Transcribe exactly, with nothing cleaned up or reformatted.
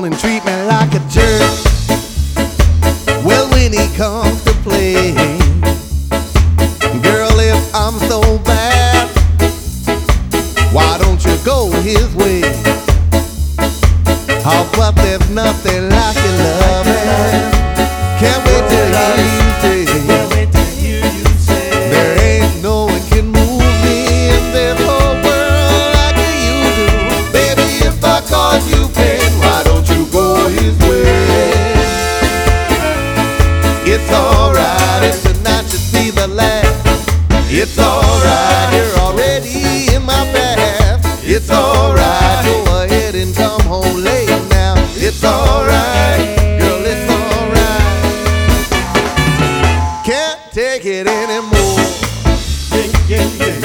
on and treat me like a jerk. Well, when he comes to play, girl, if I'm so bad, why don't you go his way? Oh, but there's nothing like your loving. Can't wait till you say there ain't no one can move me in this whole world like you do. Baby, if I cause you pain, why don't you go his way? It's alright if tonight should be the last. It's alright, you're already in my past. It's alright, go ahead and come home late now. It's alright, girl, it's alright. Can't take it anymore. Yeah, yeah, yeah.